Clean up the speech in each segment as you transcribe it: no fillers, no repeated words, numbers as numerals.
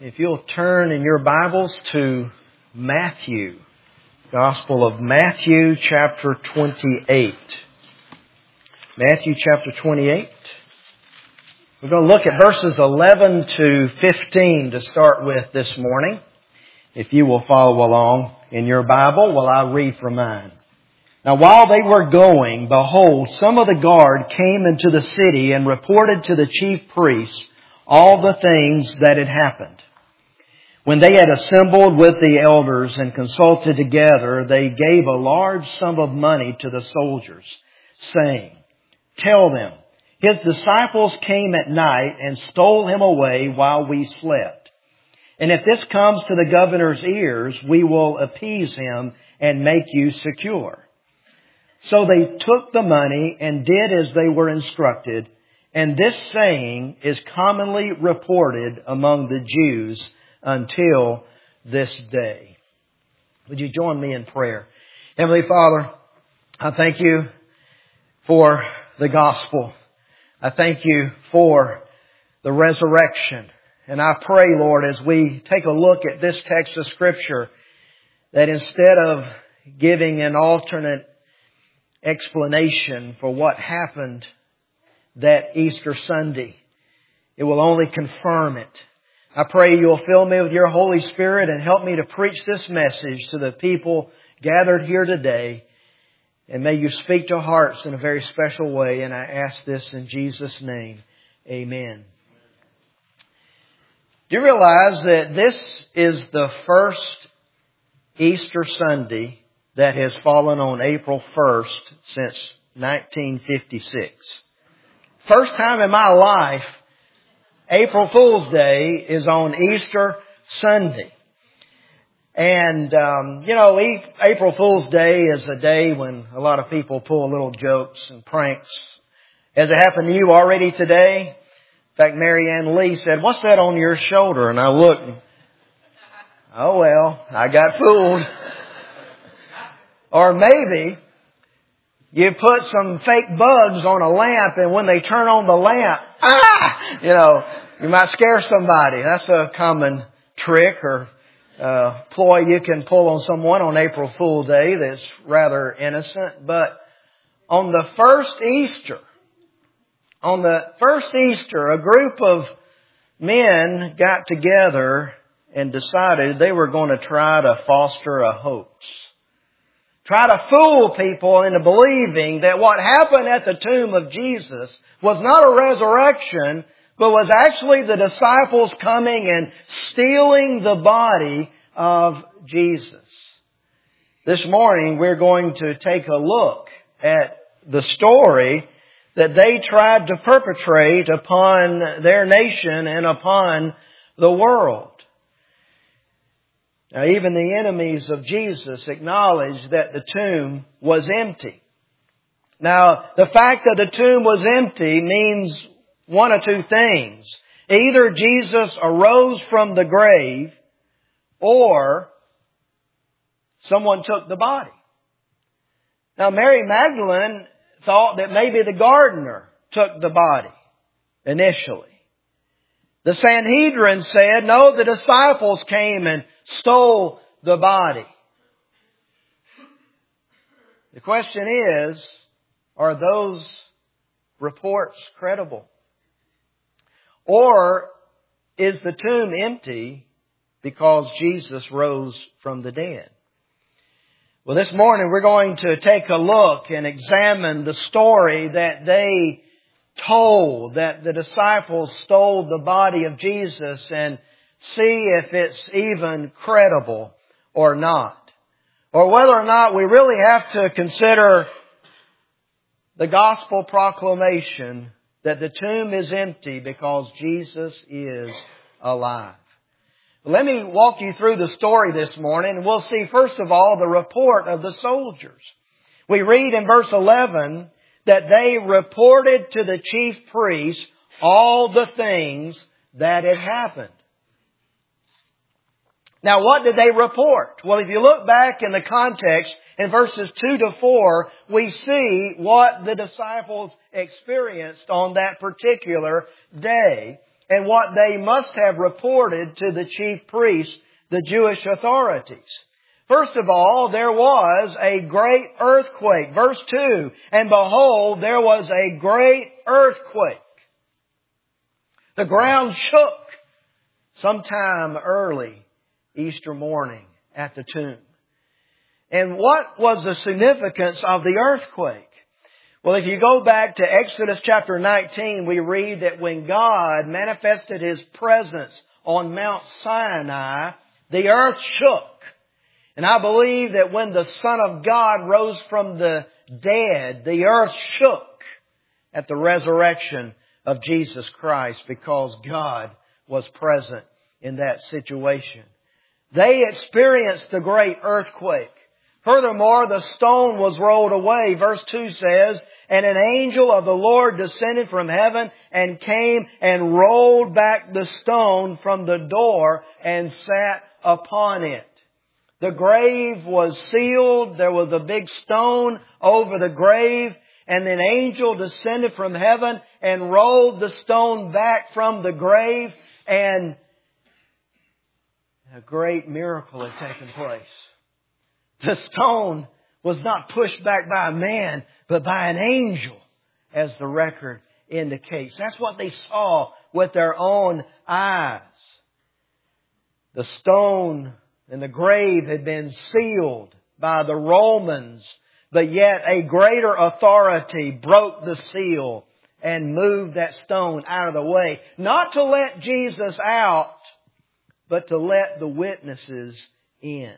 If you'll turn in your Bibles to Matthew, Gospel of Matthew chapter 28. Matthew chapter 28. We're going to look at verses 11 to 15 to start with this morning. If you will follow along in your Bible while I read from mine. Now while they were going, behold, some of the guard came into the city and reported to the chief priests all the things that had happened. When they had assembled with the elders and consulted together, they gave a large sum of money to the soldiers, saying, "Tell them, his disciples came at night and stole him away while we slept. And if this comes to the governor's ears, we will appease him and make you secure." So they took the money and did as they were instructed. And this saying is commonly reported among the Jews until this day. Would you join me in prayer? Heavenly Father, I thank you for the gospel. I thank you for the resurrection. And I pray, Lord, as we take a look at this text of Scripture, that instead of giving an alternate explanation for what happened that Easter Sunday, it will only confirm it. I pray you'll fill me with your Holy Spirit and help me to preach this message to the people gathered here today. And may you speak to hearts in a very special way. And I ask this in Jesus' name. Amen. Do you realize that this is the first Easter Sunday that has fallen on April 1st since 1956? First time in my life, April Fool's Day is on Easter Sunday. And, April Fool's Day is a day when a lot of people pull little jokes and pranks. Has it happened to you already today? In fact, Mary Ann Lee said, "What's that on your shoulder?" And I looked, oh well, I got fooled. Or maybe you put some fake bugs on a lamp, and when they turn on the lamp, you might scare somebody. That's a common trick or ploy you can pull on someone on April Fool's Day that's rather innocent. But on the first Easter, a group of men got together and decided they were going to try to foster a hoax. Try to fool people into believing that what happened at the tomb of Jesus was not a resurrection, but was actually the disciples coming and stealing the body of Jesus. This morning we're going to take a look at the story that they tried to perpetrate upon their nation and upon the world. Now, even the enemies of Jesus acknowledged that the tomb was empty. Now, the fact that the tomb was empty means one of two things. Either Jesus arose from the grave, or someone took the body. Now, Mary Magdalene thought that maybe the gardener took the body initially. The Sanhedrin said, no, the disciples came and stole the body. The question is, are those reports credible? Or is the tomb empty because Jesus rose from the dead? Well, this morning we're going to take a look and examine the story that they told, that the disciples stole the body of Jesus, and see if it's even credible or not. Or whether or not we really have to consider the gospel proclamation that the tomb is empty because Jesus is alive. Let me walk you through the story this morning, and we'll see first of all the report of the soldiers. We read in verse 11 that they reported to the chief priests all the things that had happened. Now, what did they report? Well, if you look back in the context, in verses 2 to 4, we see what the disciples experienced on that particular day. and what they must have reported to the chief priests, the Jewish authorities. First of all, there was a great earthquake. Verse 2, and behold, there was a great earthquake. The ground shook sometime early Easter morning at the tomb. And what was the significance of the earthquake? Well, if you go back to Exodus chapter 19, we read that when God manifested His presence on Mount Sinai, the earth shook. And I believe that when the Son of God rose from the dead, the earth shook at the resurrection of Jesus Christ because God was present in that situation. They experienced the great earthquake. Furthermore, the stone was rolled away. Verse 2 says, and an angel of the Lord descended from heaven and came and rolled back the stone from the door and sat upon it. The grave was sealed. There was a big stone over the grave. And an angel descended from heaven and rolled the stone back from the grave. And a great miracle had taken place. The stone was not pushed back by a man, but by an angel, as the record indicates. That's what they saw with their own eyes. The stone and the grave had been sealed by the Romans, but yet a greater authority broke the seal and moved that stone out of the way. Not to let Jesus out, but to let the witnesses in.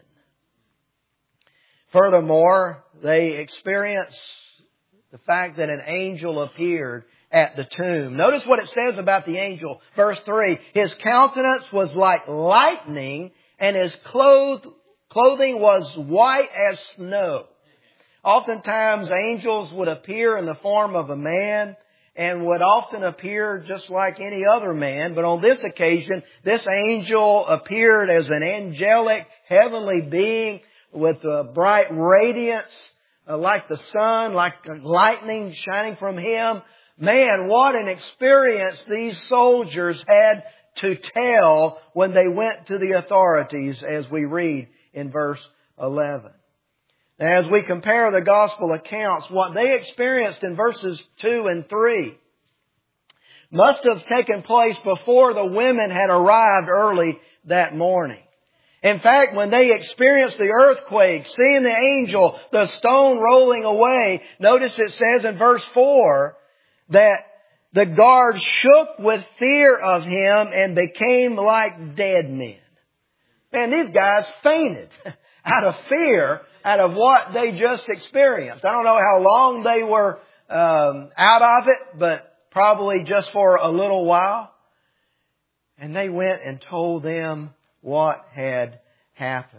Furthermore, they experienced the fact that an angel appeared at the tomb. Notice what it says about the angel. Verse 3, his countenance was like lightning, and his clothing was white as snow. Oftentimes, angels would appear in the form of a man and would often appear just like any other man. But on this occasion, this angel appeared as an angelic heavenly being with a bright radiance, like the sun, like lightning shining from him. Man, what an experience these soldiers had to tell when they went to the authorities, as we read in verse 11. Now, as we compare the gospel accounts, what they experienced in verses 2 and 3 must have taken place before the women had arrived early that morning. In fact, when they experienced the earthquake, seeing the angel, the stone rolling away, notice it says in verse 4 that the guards shook with fear of him and became like dead men. Man, these guys fainted out of fear, out of what they just experienced. I don't know how long they were out of it, but probably just for a little while. And they went and told them what had happened.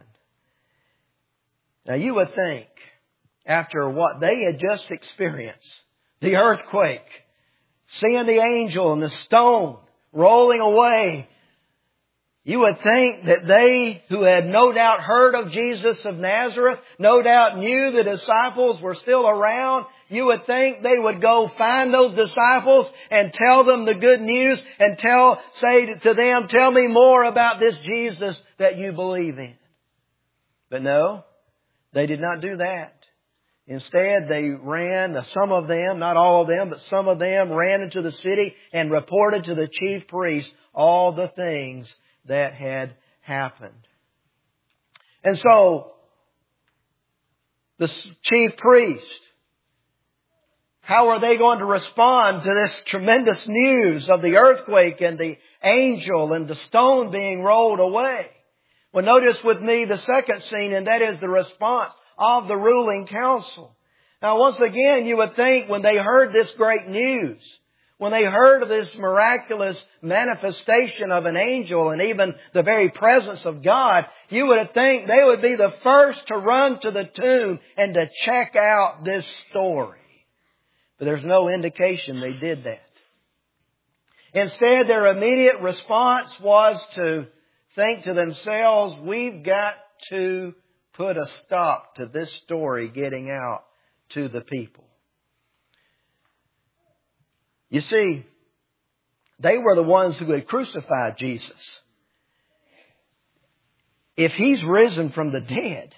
Now you would think, after what they had just experienced, the earthquake, seeing the angel and the stone rolling away, you would think that they, who had no doubt heard of Jesus of Nazareth, no doubt knew the disciples were still around, you would think they would go find those disciples and tell them the good news and say to them, tell me more about this Jesus that you believe in. But no, they did not do that. Instead, they ran, some of them, not all of them, but some of them ran into the city and reported to the chief priest all the things that had happened. And so, the chief priest, how are they going to respond to this tremendous news of the earthquake and the angel and the stone being rolled away? Well, notice with me the second scene, and that is the response of the ruling council. Now, once again, you would think when they heard this great news, when they heard of this miraculous manifestation of an angel and even the very presence of God, you would think they would be the first to run to the tomb and to check out this story. But there's no indication they did that. Instead, their immediate response was to think to themselves, we've got to put a stop to this story getting out to the people. You see, They were the ones who had crucified Jesus. If He's risen from the dead,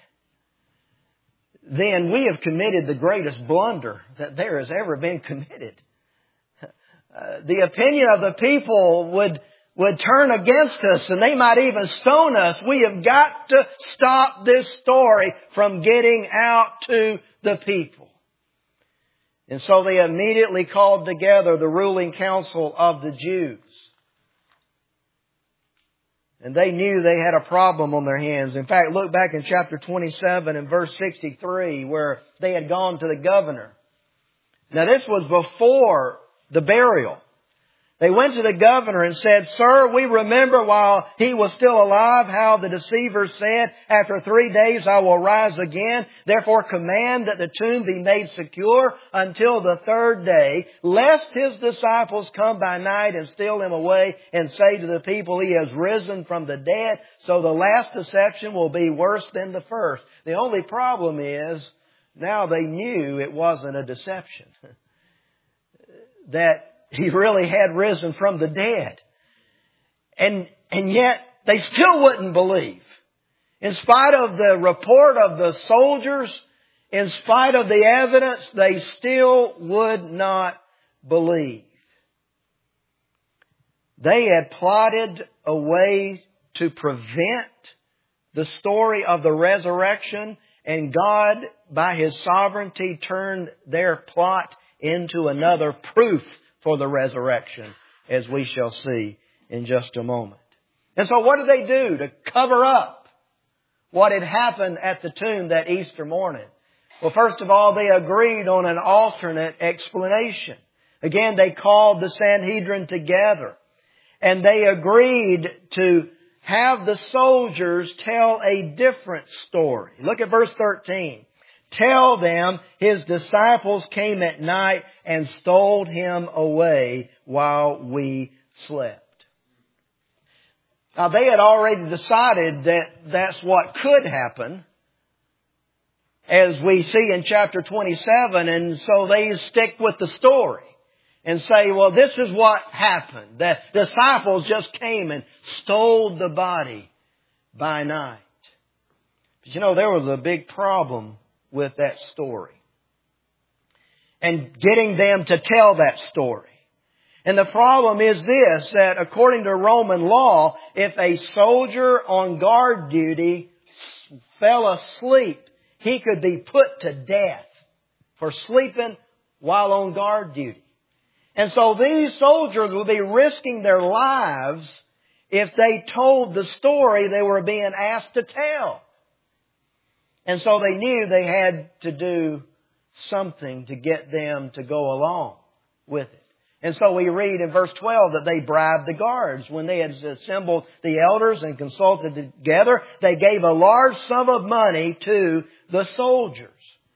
then we have committed the greatest blunder that there has ever been committed. The opinion of the people would turn against us, and they might even stone us. We have got to stop this story from getting out to the people. And so they immediately called together the ruling council of the Jews. And they knew they had a problem on their hands. In fact, look back in chapter 27 and verse 63 where they had gone to the governor. Now this was before the burial. They went to the governor and said, "Sir, we remember while he was still alive how the deceiver said, 'After 3 days I will rise again. Therefore command that the tomb be made secure until the 3rd day, lest his disciples come by night and steal him away and say to the people, He has risen from the dead. So the last deception will be worse than the first.'" The only problem is now they knew it wasn't a deception. That He really had risen from the dead. And yet they still wouldn't believe. In spite of the report of the soldiers, in spite of the evidence, they still would not believe. They had plotted a way to prevent the story of the resurrection, and God, by His sovereignty, turned their plot into another proof for the resurrection, as we shall see in just a moment. And so what did they do to cover up what had happened at the tomb that Easter morning? Well, first of all, they agreed on an alternate explanation. Again, they called the Sanhedrin together, and they agreed to have the soldiers tell a different story. Look at verse 13. "Tell them His disciples came at night and stole Him away while we slept." Now they had already decided that that's what could happen, as we see in chapter 27, and so they stick with the story and say, well, this is what happened. The disciples just came and stole the body by night. But you know, there was a big problem with that story, and getting them to tell that story. And the problem is this, that according to Roman law, if a soldier on guard duty fell asleep, he could be put to death for sleeping while on guard duty. And so these soldiers would be risking their lives if they told the story they were being asked to tell. And so they knew they had to do something to get them to go along with it. And so we read in verse 12 that they bribed the guards. When they had assembled the elders and consulted together, they gave a large sum of money to the soldiers.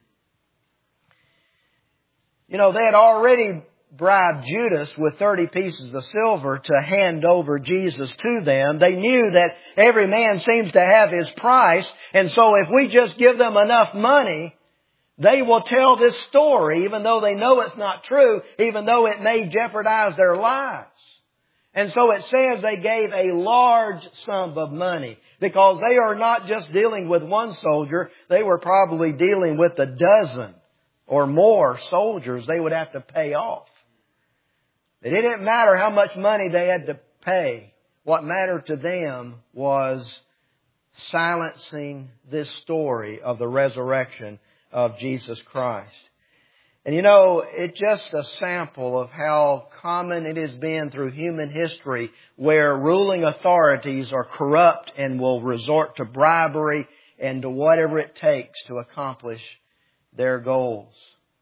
You know, they had already bribed Judas with 30 pieces of silver to hand over Jesus to them. They knew that every man seems to have his price, and so if we just give them enough money, they will tell this story, even though they know it's not true, even though it may jeopardize their lives. And so it says they gave a large sum of money, because they are not just dealing with one soldier, they were probably dealing with a dozen or more soldiers they would have to pay off. It didn't matter how much money they had to pay. What mattered to them was silencing this story of the resurrection of Jesus Christ. And you know, it's just a sample of how common it has been through human history, where ruling authorities are corrupt and will resort to bribery and to whatever it takes to accomplish their goals.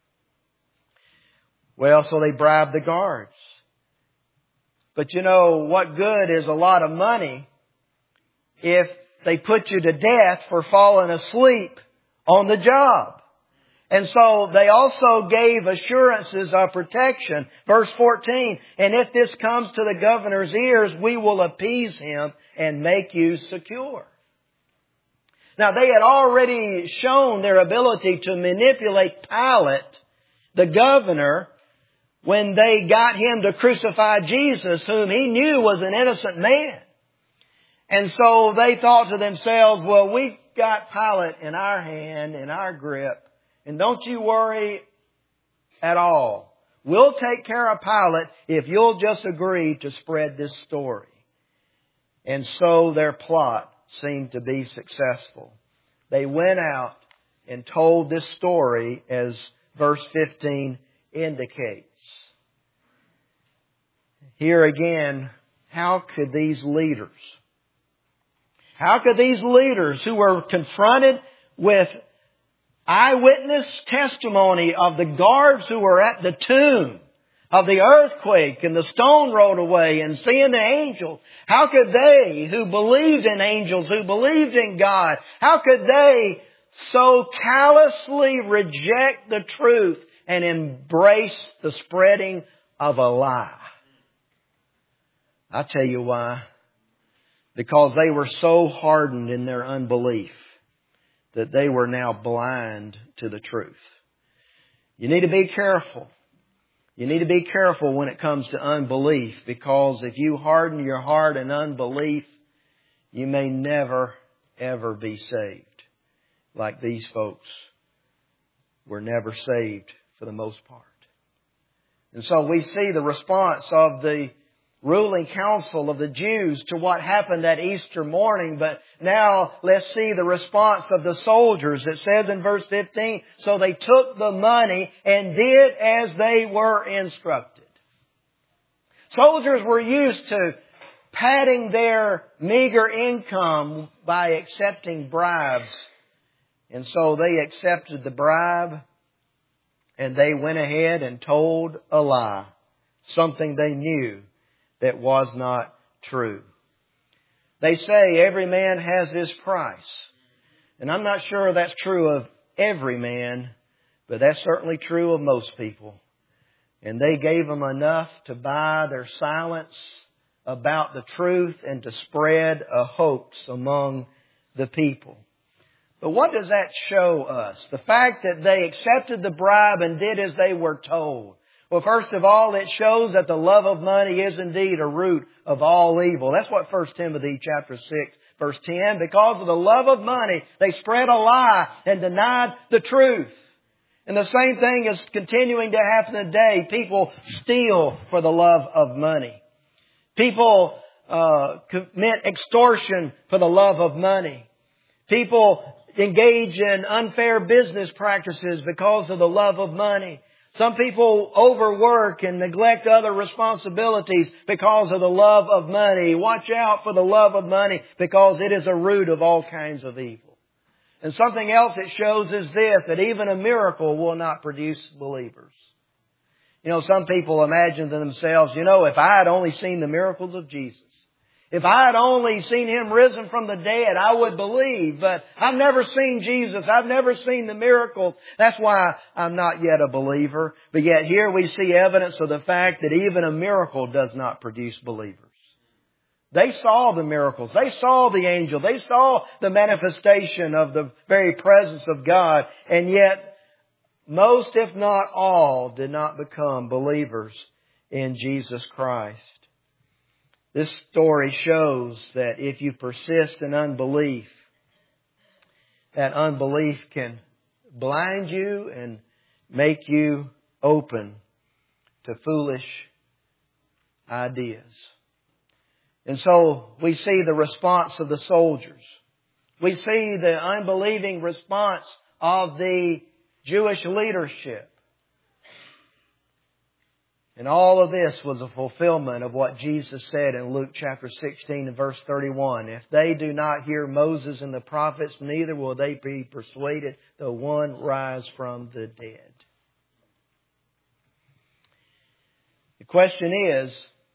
Well, so they bribed the guards. But you know, what good is a lot of money if they put you to death for falling asleep on the job? And so they also gave assurances of protection. Verse 14, "And if this comes to the governor's ears, we will appease him and make you secure." Now they had already shown their ability to manipulate Pilate, the governor, when they got him to crucify Jesus, whom he knew was an innocent man. And so they thought to themselves, well, we got Pilate in our hand, in our grip, and don't you worry at all. We'll take care of Pilate if you'll just agree to spread this story. And so their plot seemed to be successful. They went out and told this story as verse 15 indicates. Here again, how could these leaders who were confronted with eyewitness testimony of the guards who were at the tomb, of the earthquake and the stone rolled away and seeing the angels, how could they who believed in angels, who believed in God, how could they so callously reject the truth and embrace the spreading of a lie? I'll tell you why. Because they were so hardened in their unbelief that they were now blind to the truth. You need to be careful. You need to be careful when it comes to unbelief, because if you harden your heart in unbelief, you may never, ever be saved. Like these folks were never saved for the most part. And so we see the response of the ruling council of the Jews to what happened that Easter morning. But now let's see the response of the soldiers. It says in verse 15, so they took the money and did as they were instructed. Soldiers were used to padding their meager income by accepting bribes. And so they accepted the bribe and they went ahead and told a lie, something they knew that was not true. They say every man has his price. And I'm not sure that's true of every man, but that's certainly true of most people. And they gave them enough to buy their silence about the truth and to spread a hoax among the people. But what does that show us? The fact that they accepted the bribe and did as they were told. Well, first of all, it shows that the love of money is indeed a root of all evil. That's what 1 Timothy chapter 6, verse 10. Because of the love of money, they spread a lie and denied the truth. And the same thing is continuing to happen today. People steal for the love of money. People commit extortion for the love of money. People engage in unfair business practices because of the love of money. Some people overwork and neglect other responsibilities because of the love of money. Watch out for the love of money, because it is a root of all kinds of evil. And something else it shows is this, that even a miracle will not produce believers. You know, some people imagine to themselves, if I had only seen the miracles of Jesus, if I had only seen Him risen from the dead, I would believe. But I've never seen Jesus. I've never seen the miracles. That's why I'm not yet a believer. But yet here we see evidence of the fact that even a miracle does not produce believers. They saw the miracles. They saw the angel. They saw the manifestation of the very presence of God. And yet most, if not all, did not become believers in Jesus Christ. This story shows that if you persist in unbelief, that unbelief can blind you and make you open to foolish ideas. And so we see the response of the soldiers. We see the unbelieving response of the Jewish leadership. And all of this was a fulfillment of what Jesus said in Luke chapter 16 and verse 31. If they do not hear Moses and the prophets, neither will they be persuaded, though one rise from the dead. The question is,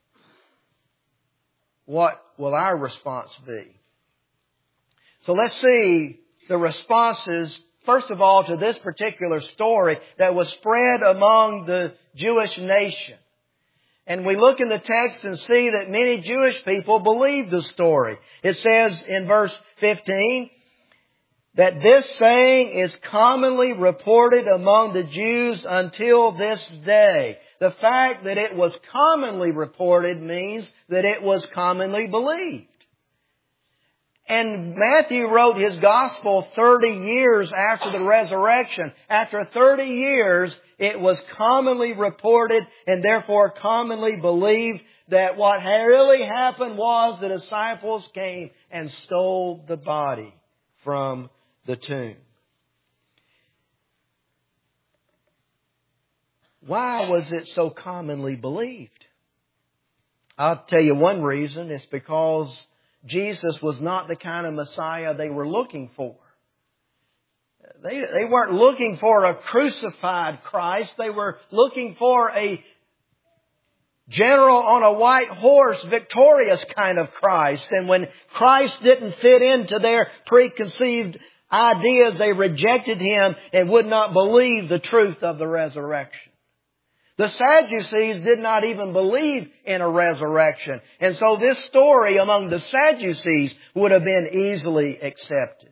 what will our response be? So let's see the responses, first of all, to this particular story that was spread among the Jewish nation. And we look in the text and see that many Jewish people believed the story. It says in verse 15 that this saying is commonly reported among the Jews until this day. The fact that it was commonly reported means that it was commonly believed. And Matthew wrote his Gospel 30 years after the resurrection. After 30 years, it was commonly reported and therefore commonly believed that what really happened was the disciples came and stole the body from the tomb. Why was it so commonly believed? I'll tell you one reason. It's because Jesus was not the kind of Messiah they were looking for. They weren't looking for a crucified Christ. They were looking for a general on a white horse, victorious kind of Christ. And when Christ didn't fit into their preconceived ideas, they rejected Him and would not believe the truth of the resurrection. The Sadducees did not even believe in a resurrection. And so this story among the Sadducees would have been easily accepted.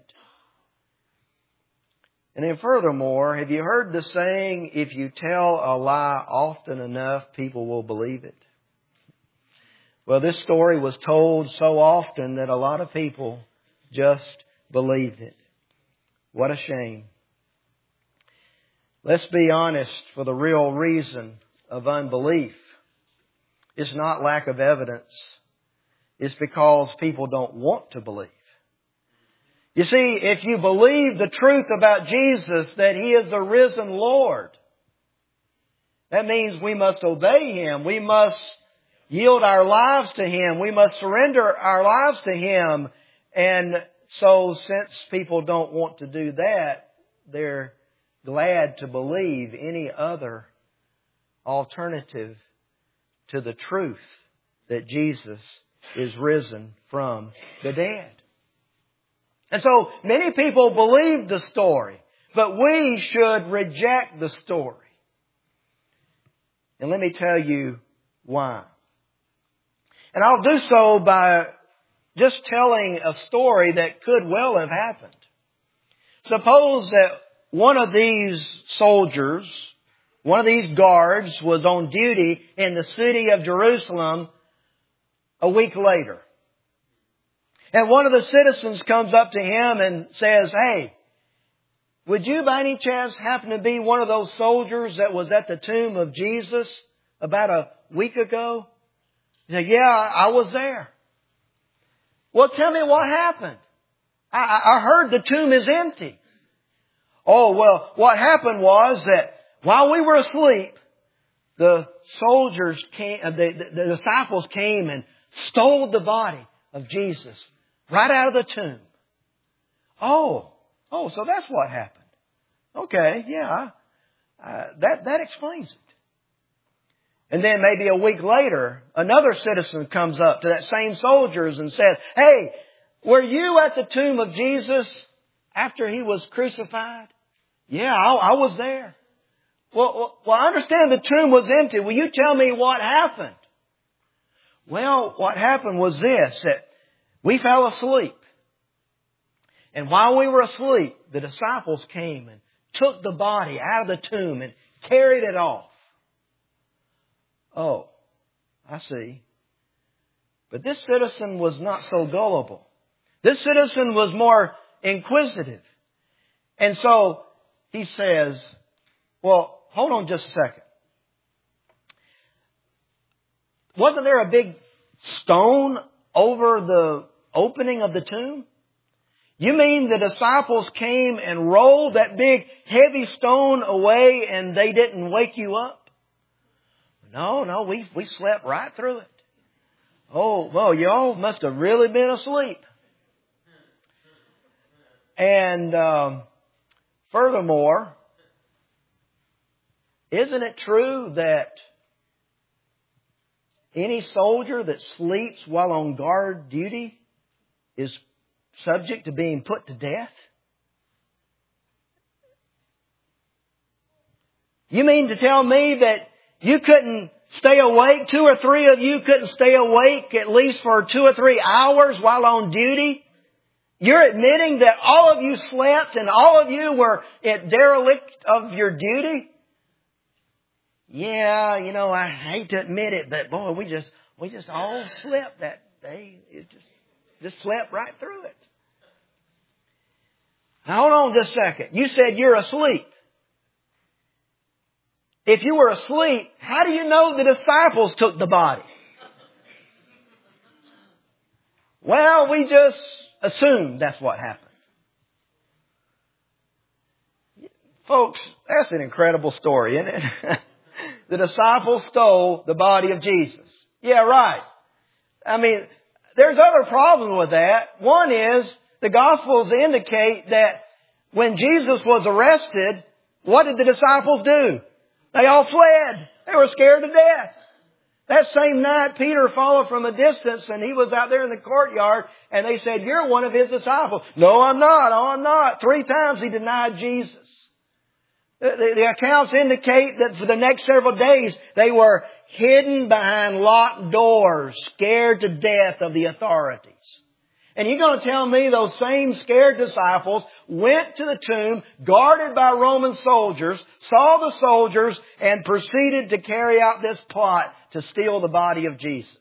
And then furthermore, have you heard the saying, if you tell a lie often enough, people will believe it? Well, this story was told so often that a lot of people just believed it. What a shame. Let's be honest, for the real reason of unbelief, it's not lack of evidence. It's because people don't want to believe. You see, if you believe the truth about Jesus, that He is the risen Lord, that means we must obey Him. We must yield our lives to Him. We must surrender our lives to Him. And so since people don't want to do that, they're glad to believe any other alternative to the truth that Jesus is risen from the dead. And so many people believe the story, but we should reject the story. And let me tell you why. And I'll do so by just telling a story that could well have happened. Suppose that one of these soldiers, one of these guards, was on duty in the city of Jerusalem a week later. And one of the citizens comes up to him and says, "Hey, would you by any chance happen to be one of those soldiers that was at the tomb of Jesus about a week ago?" He said, "Yeah, I was there." "Well, tell me what happened. I heard the tomb is empty." "Oh, well, what happened was that while we were asleep, the soldiers came, the disciples came and stole the body of Jesus right out of the tomb." Oh, so that's what happened. Okay, yeah, that explains it. And then maybe a week later, another citizen comes up to that same soldiers and says, "Hey, were you at the tomb of Jesus after He was crucified?" "Yeah, I was there." Well, I understand the tomb was empty. Will you tell me what happened?" "Well, what happened was this, that we fell asleep. And while we were asleep, the disciples came and took the body out of the tomb and carried it off." Oh, I see. But this citizen was not so gullible. This citizen was more inquisitive. And so he says, "Well, hold on just a second. Wasn't there a big stone over the opening of the tomb? You mean the disciples came and rolled that big heavy stone away and they didn't wake you up?" No, we slept right through it." "Oh, well, y'all must have really been asleep." And furthermore, isn't it true that any soldier that sleeps while on guard duty is subject to being put to death? You mean to tell me that you couldn't stay awake, 2 or 3 of you couldn't stay awake at least for 2 or 3 hours while on duty? You're admitting that all of you slept and all of you were at derelict of your duty? yeah, I hate to admit it, but boy, we just all slept that day. It just slept right through it. Now hold on just a second. You said you're asleep. If you were asleep, how do you know the disciples took the body? Well, we just assumed that's what happened. Folks, that's an incredible story, isn't it? The disciples stole the body of Jesus. Yeah, right. I mean, there's other problems with that. One is the Gospels indicate that when Jesus was arrested, what did the disciples do? They all fled. They were scared to death. That same night, Peter followed from a distance, and he was out there in the courtyard, and they said, "You're one of his disciples." "No, I'm not. Oh, I'm not." 3 times he denied Jesus. The accounts indicate that for the next several days, they were hidden behind locked doors, scared to death of the authorities. And you're going to tell me those same scared disciples went to the tomb, guarded by Roman soldiers, saw the soldiers, and proceeded to carry out this plot to steal the body of Jesus?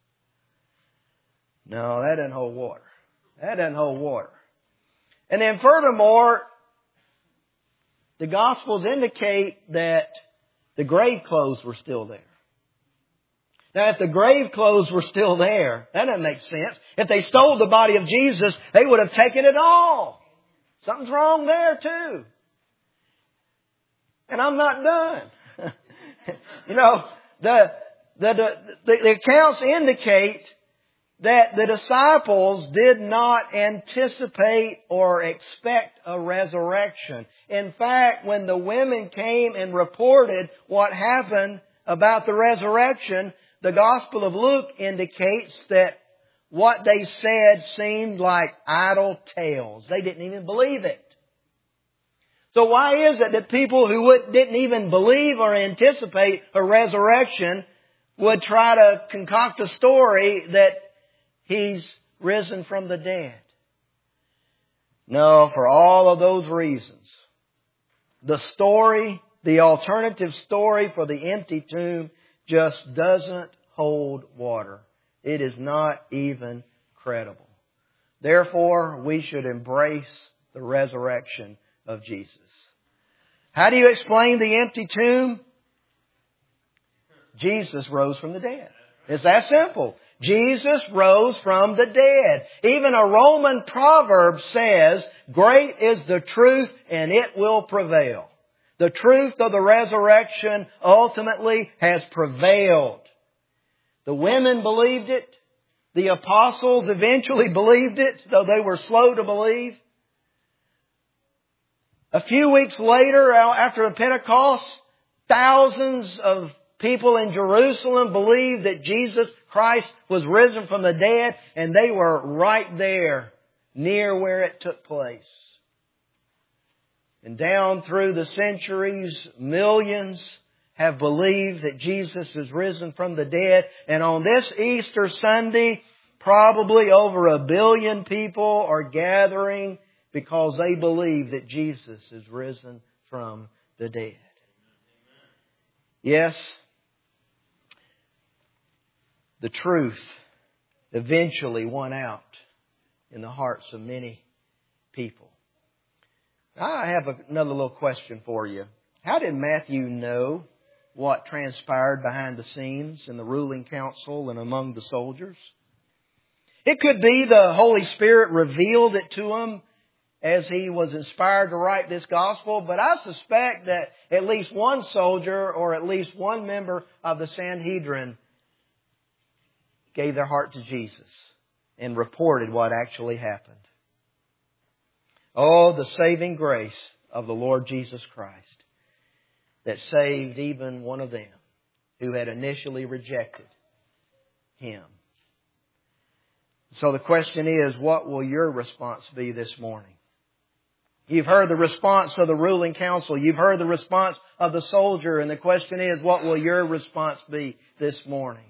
No, that doesn't hold water. That doesn't hold water. And then furthermore, the Gospels indicate that the grave clothes were still there. Now, if the grave clothes were still there, that doesn't make sense. If they stole the body of Jesus, they would have taken it all. Something's wrong there too. And I'm not done. The accounts indicate that the disciples did not anticipate or expect a resurrection. In fact, when the women came and reported what happened about the resurrection, the Gospel of Luke indicates that what they said seemed like idle tales. They didn't even believe it. So why is it that people who didn't even believe or anticipate a resurrection would try to concoct a story that He's risen from the dead? No, for all of those reasons, the story, the alternative story for the empty tomb, just doesn't hold water. It is not even credible. Therefore, we should embrace the resurrection of Jesus. How do you explain the empty tomb? Jesus rose from the dead. It's that simple. Jesus rose from the dead. Even a Roman proverb says, "Great is the truth and it will prevail." The truth of the resurrection ultimately has prevailed. The women believed it. The apostles eventually believed it, though they were slow to believe. A few weeks later, after the Pentecost, thousands of people in Jerusalem believed that Jesus Christ was risen from the dead, and they were right there near where it took place. And down through the centuries, millions have believed that Jesus is risen from the dead. And on this Easter Sunday, probably over 1 billion people are gathering because they believe that Jesus is risen from the dead. Yes, the truth eventually won out in the hearts of many people. I have another little question for you. How did Matthew know what transpired behind the scenes in the ruling council and among the soldiers? It could be the Holy Spirit revealed it to him as he was inspired to write this gospel, but I suspect that at least one soldier or at least one member of the Sanhedrin gave their heart to Jesus and reported what actually happened. Oh, the saving grace of the Lord Jesus Christ that saved even one of them who had initially rejected Him. So the question is, what will your response be this morning? You've heard the response of the ruling council. You've heard the response of the soldier. And the question is, what will your response be this morning?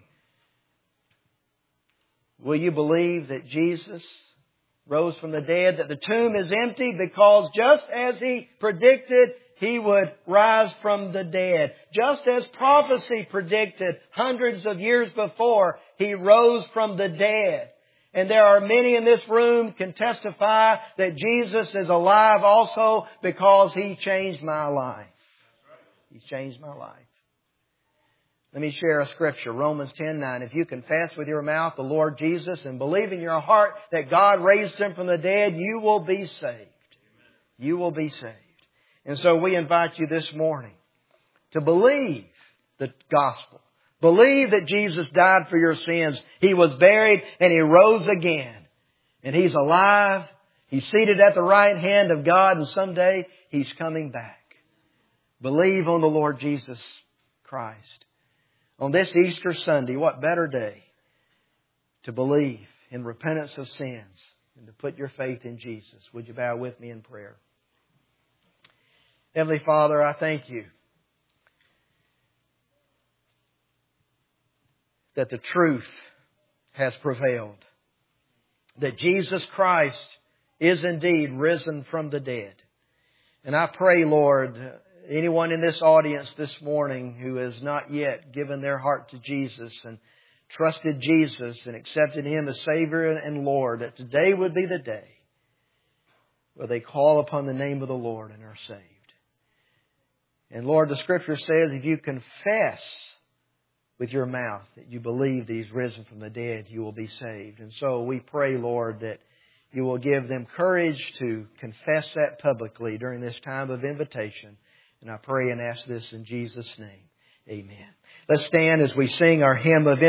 Will you believe that Jesus rose from the dead, that the tomb is empty because just as He predicted, He would rise from the dead. Just as prophecy predicted hundreds of years before, He rose from the dead. And there are many in this room can testify that Jesus is alive also because He changed my life. He changed my life. Let me share a scripture, Romans 10:9. If you confess with your mouth the Lord Jesus and believe in your heart that God raised Him from the dead, you will be saved. You will be saved. And so we invite you this morning to believe the gospel. Believe that Jesus died for your sins. He was buried and He rose again. And He's alive. He's seated at the right hand of God, and someday He's coming back. Believe on the Lord Jesus Christ. On this Easter Sunday, what better day to believe in repentance of sins and to put your faith in Jesus. Would you bow with me in prayer? Heavenly Father, I thank You that the truth has prevailed. That Jesus Christ is indeed risen from the dead. And I pray, Lord, anyone in this audience this morning who has not yet given their heart to Jesus and trusted Jesus and accepted Him as Savior and Lord, that today would be the day where they call upon the name of the Lord and are saved. And Lord, the Scripture says if you confess with your mouth that you believe that He's risen from the dead, you will be saved. And so we pray, Lord, that You will give them courage to confess that publicly during this time of invitation. And I pray and ask this in Jesus' name. Amen. Let's stand as we sing our hymn of